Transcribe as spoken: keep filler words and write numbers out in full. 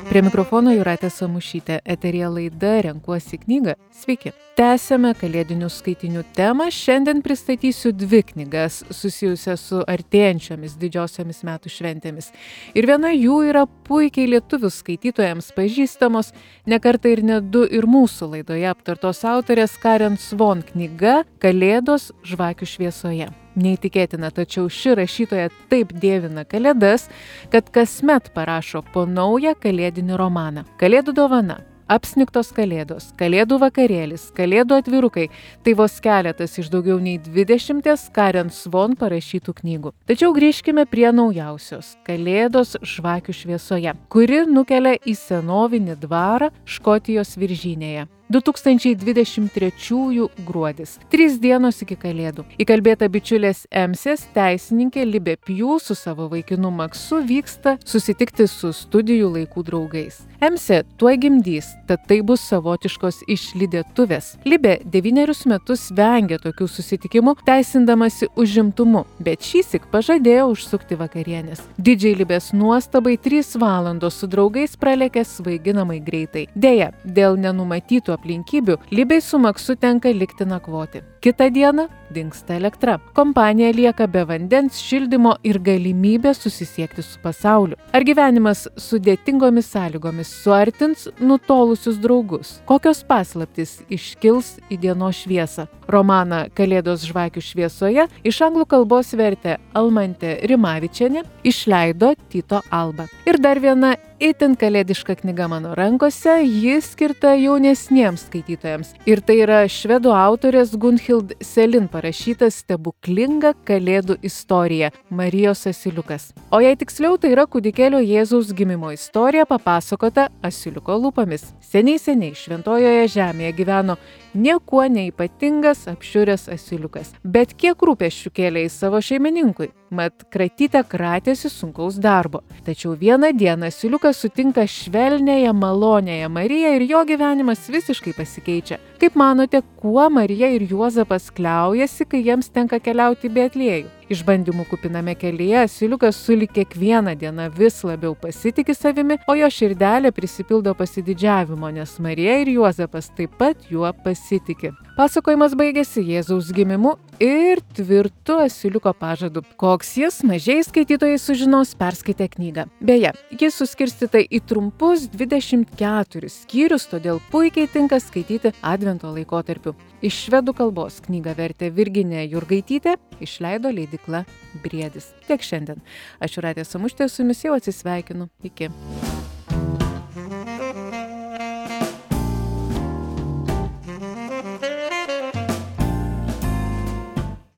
Prie mikrofono Jūratė Samušytė. Eteryje laida Renkuosi knygą. Sveiki. Tęsiame kalėdinių skaitinių temą. Šiandien pristatysiu dvi knygas susijusias su artėjančiomis didžiosiomis metų šventėmis. Ir viena jų yra puikiai lietuvių skaitytojams pažįstamos, ne kartą ir ne du ir mūsų laidoje aptartos autorės Karen Svon knyga Kalėdos žvakių šviesoje. Neįtikėtina, tačiau ši rašytoja taip dievina kalėdas, kad kasmet parašo po naują kalėdinį romaną. Kalėdų dovana, apsnigtos kalėdos, kalėdų vakarėlis, kalėdų atvirukai – tai vos keletas iš daugiau nei dvidešimties Karen Svon parašytų knygų. Tačiau grįžkime prie naujausios – Kalėdos žvakių šviesoje, kuri nukelia į senovinį dvarą Škotijos viržynėje. du tūkstančiai dvidešimt trečiųjų gruodis. Trys dienos iki kalėdų. Įkalbėta bičiulės Emsės teisininkė Libė Pjū su savo vaikinu Maksu vyksta susitikti su studijų laikų draugais. Emsė tuoj gimdys, tad tai bus savotiškos išlydėtuvės. Libė devynerius metus vengia tokių susitikimų, teisindamasi užimtumu, bet šįsyk pažadėjo užsukti vakarienės. Didžiai Libės nuostabai trys valandos su draugais pralėkė svaiginamai greitai. Deja, dėl nenumatytų aplinkybių Libei su Maksu tenka likti nakvoti. Kitą dieną dingsta elektra. Kompanija lieka be vandens, šildymo ir galimybė susisiekti su pasauliu. Ar gyvenimas sudėtingomis sąlygomis suartins nutolusius draugus? Kokios paslaptys iškils į dienos šviesą? Romaną Kalėdos žvakių šviesoje iš anglų kalbos vertė Almantė Rimavičienė, išleido Tyto Alba. Ir dar viena itin kalėdiška knyga mano rankose, ji skirta jaunesniems skaitytojams. Ir tai yra švedų autorės Gunhild Selin parašyta stebuklinga kalėdų istorija Marijos asiliukas. O jei tiksliau, tai yra kūdikėlio Jėzaus gimimo istorija papasakota asiliuko lūpomis. Seniai seniai šventojoje žemėje gyveno niekuo neypatingas apšiuręs asiliukas. Bet kiek rūpesčių kėlė į savo šeimininkui? Mat kratytę kratėsi sunkaus darbo. Tačiau vieną dieną asiliukas sutinka švelnėje, malonėje Mariją ir jo gyvenimas visiškai pasikeičia. Kaip manote, kuo Marija ir Juozapas kliaujasi, kai jiems tenka keliauti į Betliejų? Išbandymų kupiname kelyje asiliukas sulig kiekvieną dieną vis labiau pasitiki savimi, o jo širdelė prisipildo pasididžiavimo, nes Marija ir Juozapas taip pat juo pasitiki. Pasakojimas baigėsi Jėzaus gimimu ir tvirtu asiliuko pažadu. Koks jis, mažieji skaitytojai sužinos perskaitę knygą. Beje, jis suskirstyta į trumpus dvidešimt keturis skyrius, todėl puikiai tinka skaityti advento laikotarpiu. Iš švedų kalbos knygą vertė Virginija Jurgaitytė, išleido leidykla Briedis. Tiek šiandien. Aš Jūratė Samušytė su jumis jau atsisveikinu. Iki.